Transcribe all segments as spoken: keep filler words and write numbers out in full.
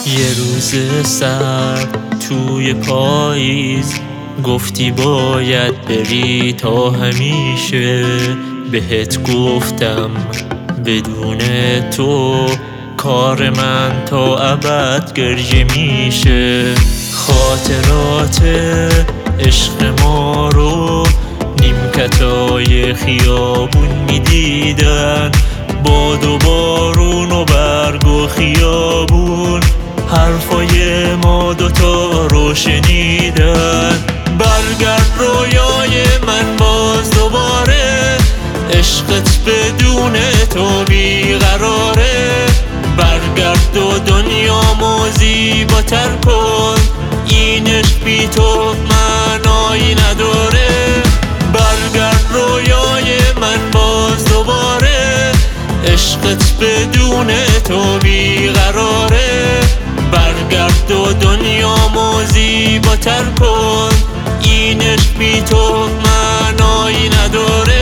یه روز سرد توی پاییز گفتی باید بری تا همیشه. بهت گفتم بدون تو کار من تا ابد گریه میشه. خاطرات عشق ما رو نیمکتای خیابون میدیدن، باد و بارون و برگ و خیابون حرفای ما دوتا رو شنیدن. برگرد رویای من باز دوباره، عشقت بدون تو بیقراره. برگرد و دنیامو زیباتر کن، این عشق بی تو معنایی نداره. برگرد رویای من باز دوباره، عشقت بدون تو بیقراره. برگرد و دنیامو زیباتر کن، این عشق بی تو معنایی نداره.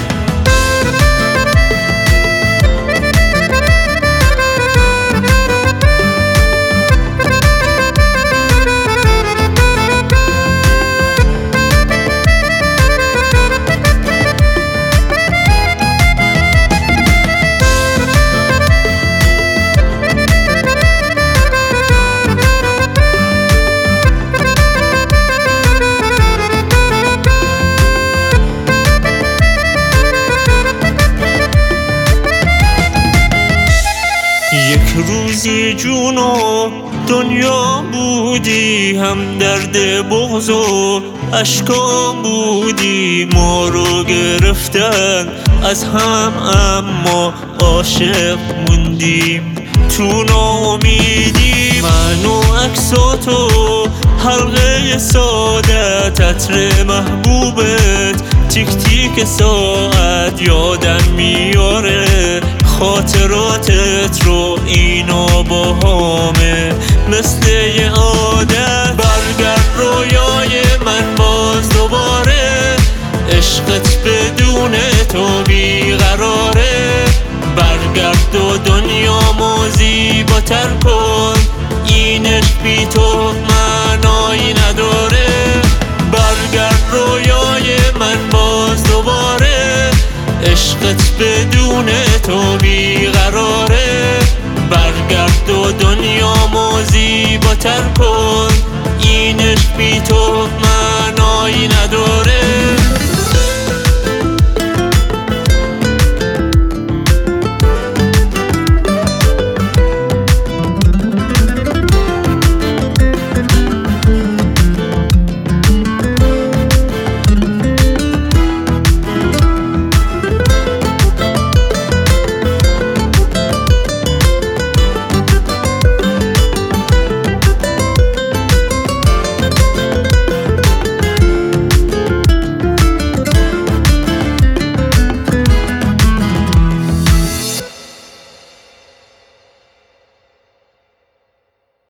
یک روزی جون و دنیا بودی، هم درد بغض و اشکام بودی. ما رو گرفتن از هم اما عاشق موندیم تو ناامیدی. من و عکس و تو حلقه سعادت، عطر محبوبت تیک تیک ساعت یادم میاره. خاطراتت رو اینا با همه مثل یه عادت. برگرد رویای من باز دوباره، عشقت بدون تو بیقراره. برگرد و دنیامو زیباتر کن، این عشق بی تو معنایی نداره. برگرد رویای من باز دوباره، عشقت بدون تو بیقراره.